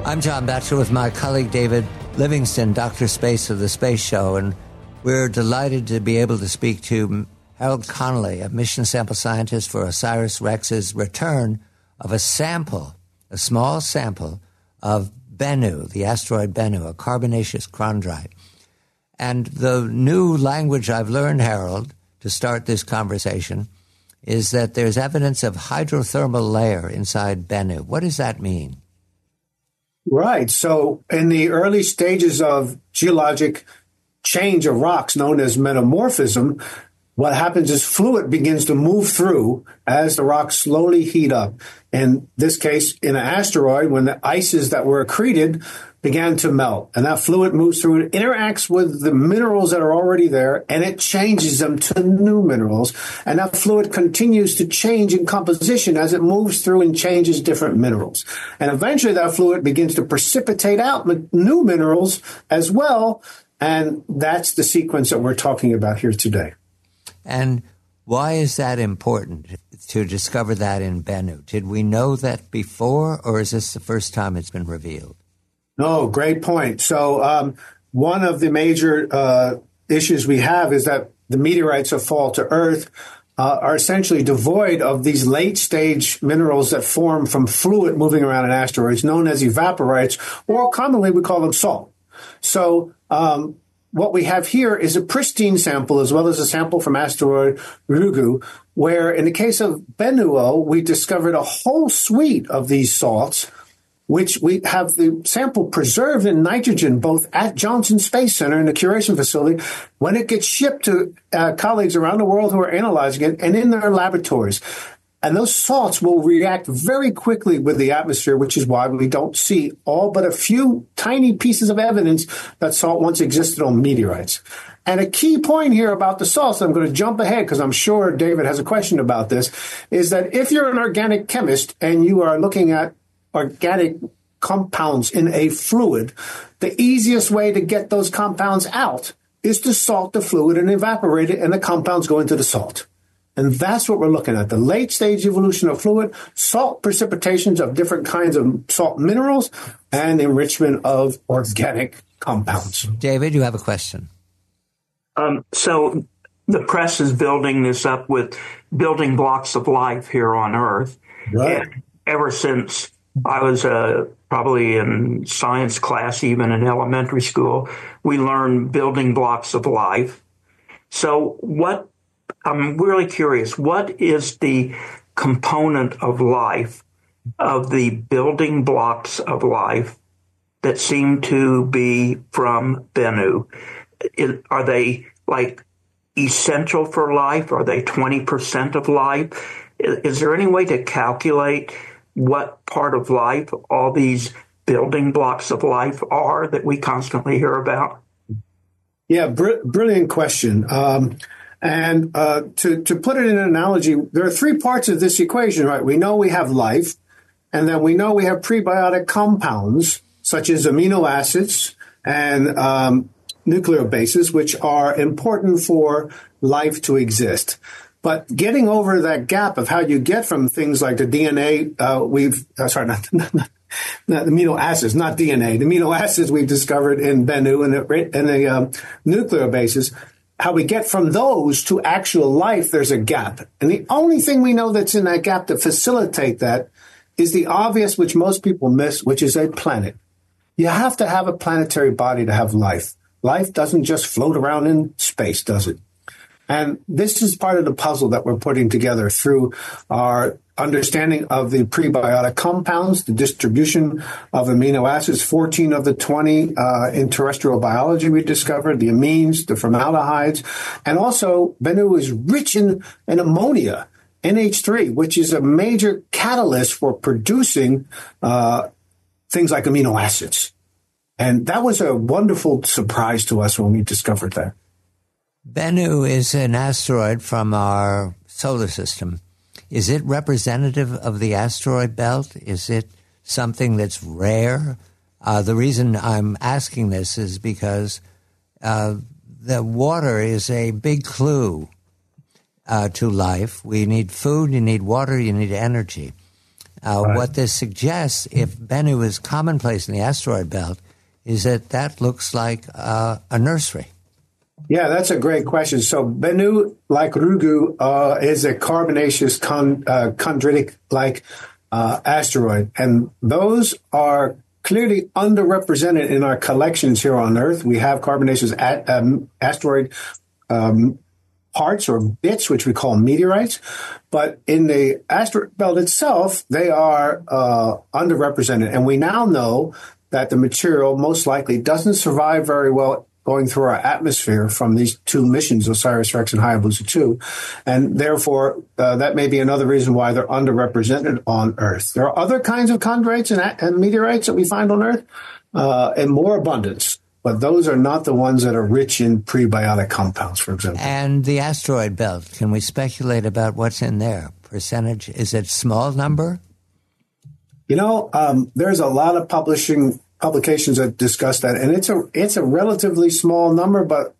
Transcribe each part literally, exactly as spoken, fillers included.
I'm John Batchelor with my colleague David Livingston, Doctor Space of the Space Show, and we're delighted to be able to speak to Harold Connolly, a mission sample scientist for OSIRIS-REx's return of a sample, a small sample of Bennu, the asteroid Bennu, a carbonaceous chondrite. And the new language I've learned, Harold, to start this conversation, is that there's evidence of hydrothermal layer inside Bennu. What does that mean? Right. So in the early stages of geologic change of rocks known as metamorphism, what happens is fluid begins to move through as the rocks slowly heat up. In this case, in an asteroid, when the ices that were accreted began to melt, and that fluid moves through and interacts with the minerals that are already there, and it changes them to new minerals. And that fluid continues to change in composition as it moves through and changes different minerals. And eventually that fluid begins to precipitate out new minerals as well. And that's the sequence that we're talking about here today. And why is that important to discover that in Bennu? Did we know that before, or is this the first time it's been revealed? No, great point. So um, one of the major uh, issues we have is that the meteorites that fall to Earth uh, are essentially devoid of these late-stage minerals that form from fluid moving around in asteroids, known as evaporites, or commonly we call them salt. So um, what we have here is a pristine sample as well as a sample from asteroid Ryugu, where in the case of Bennu, we discovered a whole suite of these salts, which we have the sample preserved in nitrogen, both at Johnson Space Center in the curation facility, when it gets shipped to uh, colleagues around the world who are analyzing it, and in their laboratories. And those salts will react very quickly with the atmosphere, which is why we don't see all but a few tiny pieces of evidence that salt once existed on meteorites. And a key point here about the salts, I'm going to jump ahead because I'm sure David has a question about this, is that if you're an organic chemist and you are looking at organic compounds in a fluid, the easiest way to get those compounds out is to salt the fluid and evaporate it, and the compounds go into the salt. And that's what we're looking at, the late-stage evolution of fluid, salt precipitations of different kinds of salt minerals, and enrichment of organic compounds. David, you have a question. Um, so the press is building this up with building blocks of life here on Earth. Right. And ever since I was uh, probably in science class, even in elementary school, we learned building blocks of life. So what, I'm really curious, what is the component of life, of the building blocks of life that seem to be from Bennu? Is, are they like essential for life? Are they twenty percent of life? Is, is there any way to calculate what part of life all these building blocks of life are that we constantly hear about? Yeah, br- brilliant question. Um, and uh, to, to put it in an analogy, there are three parts of this equation, right? We know we have life, and then we know we have prebiotic compounds, such as amino acids and um, nucleobases, which are important for life to exist. But getting over that gap of how you get from things like the D N A, uh, we've, uh, sorry, not, not, not, not amino acids, not D N A, the amino acids we've discovered in Bennu and the, and the um, nucleobases, how we get from those to actual life, there's a gap. And the only thing we know that's in that gap to facilitate that is the obvious, which most people miss, which is a planet. You have to have a planetary body to have life. Life doesn't just float around in space, does it? And this is part of the puzzle that we're putting together through our understanding of the prebiotic compounds, the distribution of amino acids, fourteen of the twenty uh, in terrestrial biology we discovered, the amines, the formaldehydes, and also Bennu is rich in, in ammonia, N H three, which is a major catalyst for producing uh, things like amino acids. And that was a wonderful surprise to us when we discovered that. Bennu is an asteroid from our solar system. Is it representative of the asteroid belt? Is it something that's rare? Uh, the reason I'm asking this is because uh, the water is a big clue uh, to life. We need food, you need water, you need energy. Uh, right. What this suggests, if Bennu is commonplace in the asteroid belt, is that that looks like uh, a nursery. Yeah, that's a great question. So Bennu, like Ryugu, uh, is a carbonaceous con, uh, chondritic-like uh, asteroid. And those are clearly underrepresented in our collections here on Earth. We have carbonaceous a- um, asteroid um, parts or bits, which we call meteorites. But in the asteroid belt itself, they are uh, underrepresented. And we now know that the material most likely doesn't survive very well going through our atmosphere from these two missions, OSIRIS-REx and Hayabusa two. And therefore, uh, that may be another reason why they're underrepresented on Earth. There are other kinds of chondrites and, and meteorites that we find on Earth uh, in more abundance, but those are not the ones that are rich in prebiotic compounds, for example. And the asteroid belt, can we speculate about what's in there? Percentage? Is it small number? You know, um, there's a lot of publishing publications that discuss that, and it's a it's a relatively small number, but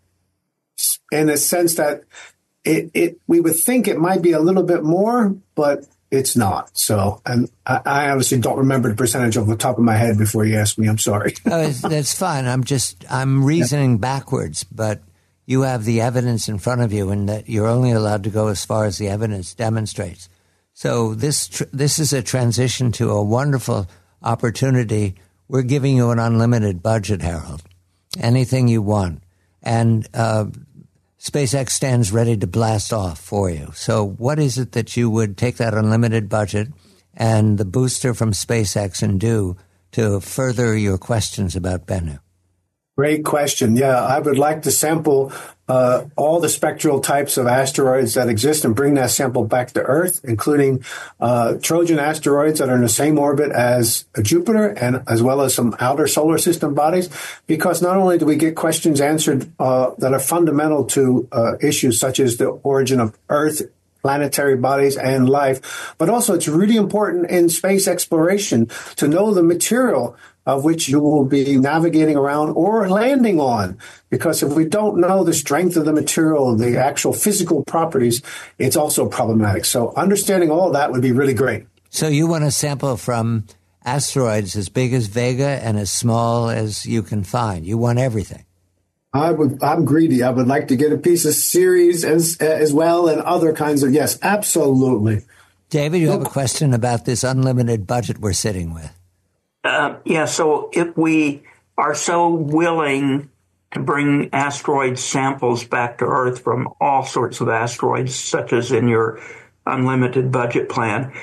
in a sense that it, it we would think it might be a little bit more, but it's not. So, and I, I obviously don't remember the percentage off the top of my head before you ask me. I'm sorry. Oh, that's fine. I'm just I'm reasoning yeah. backwards, but you have the evidence in front of you, and that you're only allowed to go as far as the evidence demonstrates. So this tr- this is a transition to a wonderful opportunity. We're giving you an unlimited budget, Harold. Anything you want. And uh, SpaceX stands ready to blast off for you. So what is it that you would take that unlimited budget and the booster from SpaceX and do to further your questions about Bennu? Great question. Yeah, I would like to sample uh, all the spectral types of asteroids that exist and bring that sample back to Earth, including uh, Trojan asteroids that are in the same orbit as Jupiter, and as well as some outer solar system bodies, because not only do we get questions answered uh, that are fundamental to uh, issues such as the origin of Earth, planetary bodies, and life, but also it's really important in space exploration to know the material of which you will be navigating around or landing on. Because if we don't know the strength of the material, the actual physical properties, it's also problematic. So understanding all that would be really great. So you want to sample from asteroids as big as Vega and as small as you can find. You want everything. I would, I'm greedy. I would like to get a piece of Ceres as, as well, and other kinds of, yes, absolutely. David, you have a question about this unlimited budget we're sitting with. Uh, yeah, so if we are so willing to bring asteroid samples back to Earth from all sorts of asteroids, such as in your unlimited budget plan,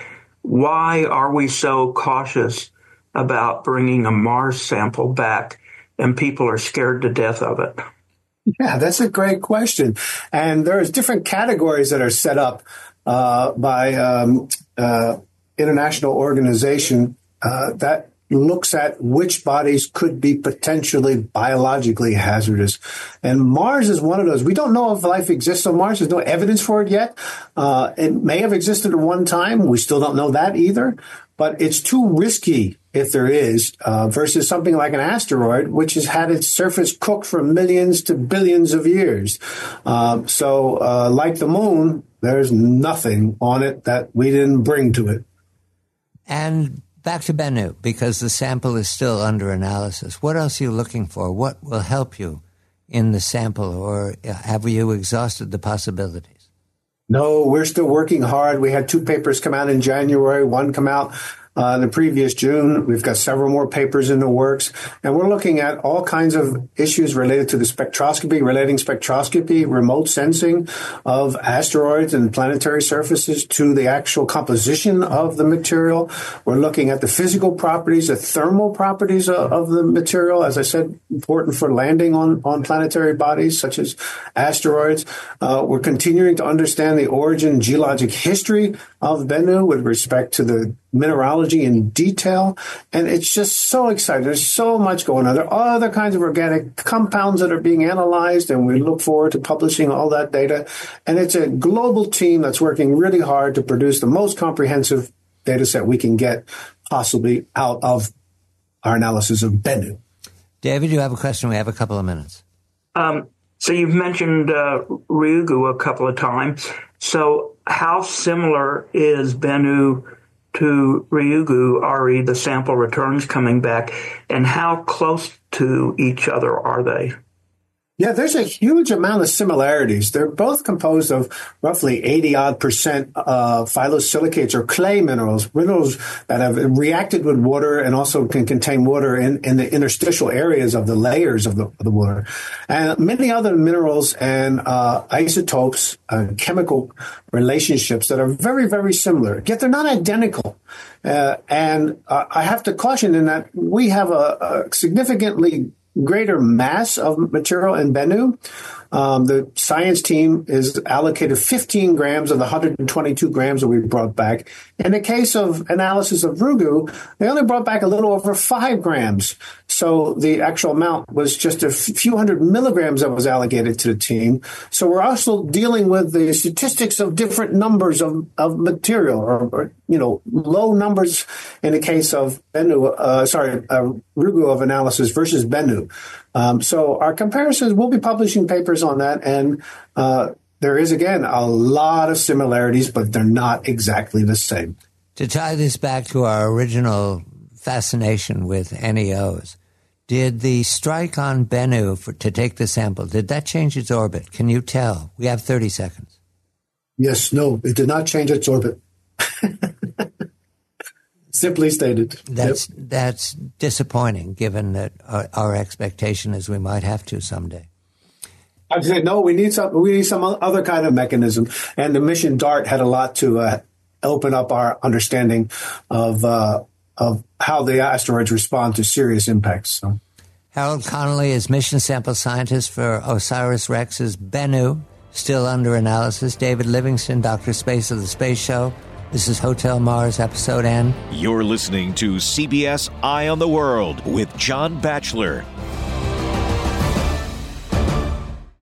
why are we so cautious about bringing a Mars sample back, and people are scared to death of it? Yeah, that's a great question. And there's different categories that are set up uh, by um, uh, international organization uh, that looks at which bodies could be potentially biologically hazardous. And Mars is one of those. We don't know if life exists on Mars. There's no evidence for it yet. Uh, it may have existed at one time. We still don't know that either. But it's too risky, if there is, uh, versus something like an asteroid, which has had its surface cooked for millions to billions of years. Um, so uh, like the moon, there's nothing on it that we didn't bring to it. And back to Bennu, because the sample is still under analysis. What else are you looking for? What will help you in the sample, or have you exhausted the possibilities? No, we're still working hard. We had two papers come out in January, one come out uh, in the previous June. We've got several more papers in the works, and we're looking at all kinds of issues related to the spectroscopy, relating spectroscopy, remote sensing of asteroids and planetary surfaces to the actual composition of the material. We're looking at the physical properties, the thermal properties of, of the material, as I said, important for landing on, on planetary bodies such as asteroids. Uh, we're continuing to understand the origin, geologic history of Bennu with respect to the mineralogy in detail. And it's just so exciting. There's so much going on. There are other kinds of organic compounds that are being analyzed, and we look forward to publishing all that data. And it's a global team that's working really hard to produce the most comprehensive data set we can get possibly out of our analysis of Bennu. David, you have a question. We have a couple of minutes. Um, so you've mentioned uh, Ryugu a couple of times. So how similar is Bennu to Ryugu, Ari, the sample returns coming back, and how close to each other are they? Yeah, there's a huge amount of similarities. They're both composed of roughly eighty odd percent uh, phyllosilicates or clay minerals, minerals that have reacted with water and also can contain water in, in the interstitial areas of the layers of the, of the water. And many other minerals and uh, isotopes, uh, chemical relationships that are very, very similar, yet they're not identical. Uh, and uh, I have to caution in that we have a, a significantly greater mass of material in Bennu. Um, the science team is allocated fifteen grams of the one hundred twenty-two grams that we brought back. In the case of analysis of Ryugu, they only brought back a little over five grams. So the actual amount was just a few hundred milligrams that was allocated to the team. So we're also dealing with the statistics of different numbers of, of material, or, or, you know, low numbers in the case of Bennu, uh, sorry, uh, Ryugu of analysis versus Bennu. Um, so our comparisons, we'll be publishing papers on that, and uh, there is, again, a lot of similarities, but they're not exactly the same. To tie this back to our original fascination with N E Os, did the strike on Bennu for, to take the sample, did that change its orbit? Can you tell? We have thirty seconds. Yes, no, it did not change its orbit. Simply stated. That's yep. that's disappointing, given that our, our expectation is we might have to someday. I'd say no. We need some. We need some other kind of mechanism. And the mission DART had a lot to uh, open up our understanding of uh, of how the asteroids respond to serious impacts. So. Harold Connolly is mission sample scientist for OSIRIS-REx's Bennu, still under analysis. David Livingston, Doctor Space of the Space Show. This is Hotel Mars, Episode N. You're listening to C B S Eye on the World with John Batchelor.